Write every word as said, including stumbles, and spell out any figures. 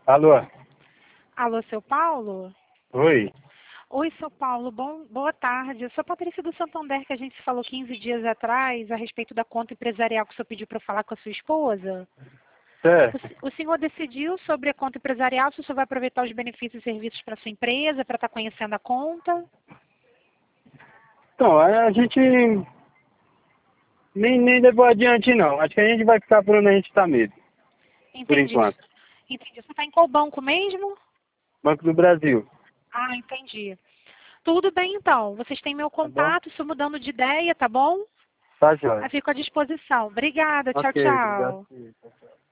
Alô? Alô, seu Paulo? Oi? Oi, seu Paulo, bom, boa tarde. Eu sou a Patrícia do Santander, que a gente se falou quinze dias atrás a respeito da conta empresarial que o senhor pediu para eu falar com a sua esposa. O, Certo. se- o senhor decidiu sobre a conta empresarial, se o senhor vai aproveitar os benefícios e serviços para sua empresa, para estar conhecendo a conta? Então, a gente nem, nem levou adiante, não. Acho que a gente vai ficar por onde a gente está mesmo, por Entendi. enquanto. Entendi. Você está em qual banco mesmo? Banco do Brasil. Ah, entendi. Tudo bem, então. Vocês têm meu Tá bom? contato, se mudando de ideia, tá bom? Tá, jóia. Eu fico à disposição. Obrigada. Tchau, Ok, obrigado. tchau. Tchau, tchau.